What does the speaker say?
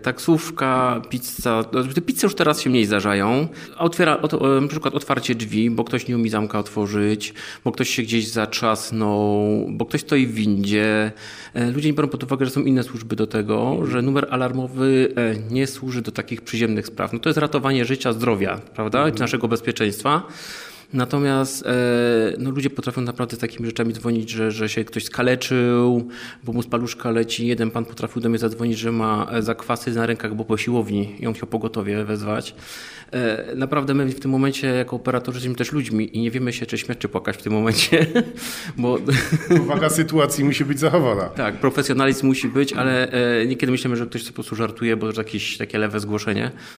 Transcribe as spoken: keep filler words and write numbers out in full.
Taksówka, pizza, te pizze już teraz się mniej zdarzają. Otwiera, na przykład otwarcie drzwi, bo ktoś nie umie zamka otworzyć, bo ktoś się gdzieś zatrzasnął, bo ktoś stoi w windzie. Ludzie nie biorą pod uwagę, że są inne służby do tego, że numer alarmowy nie służy do takich przyziemnych spraw. No to jest ratowanie życia, zdrowia, prawda, i naszego bezpieczeństwa. Natomiast no, ludzie potrafią naprawdę z takimi rzeczami dzwonić, że, że się ktoś skaleczył, bo mu z paluszka leci. Jeden pan potrafił do mnie zadzwonić, że ma zakwasy na rękach, bo po siłowni ją chciał pogotowie wezwać. Naprawdę my w tym momencie jako operatorzy jesteśmy też ludźmi i nie wiemy się, czy śmiać, czy płakać w tym momencie. Bo... Uwaga sytuacji musi być zachowana. Tak, profesjonalizm musi być, ale niekiedy myślimy, że ktoś po prostu żartuje, bo to jakieś takie lewe zgłoszenie.